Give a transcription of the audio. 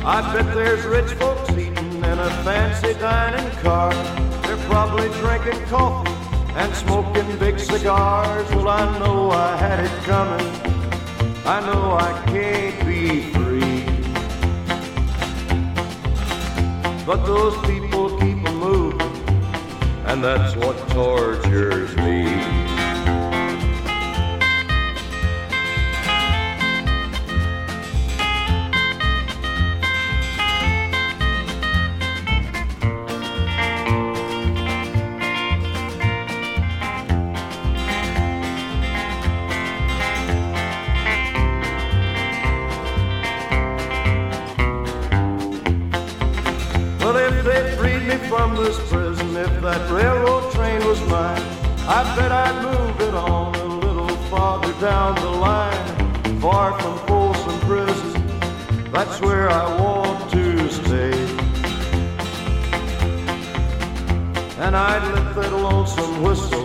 I bet there's rich folks eating in a fancy dining car. They're probably drinking coffee and smoking big cigars. Well, I know I had it coming. I know I can't be free. But those people keep a moving, and that's what tortures me. From this prison, if that railroad train was mine, I bet I'd move it on a little farther down the line, far from Folsom Prison. That's where I want to stay. And I'd let that lonesome whistle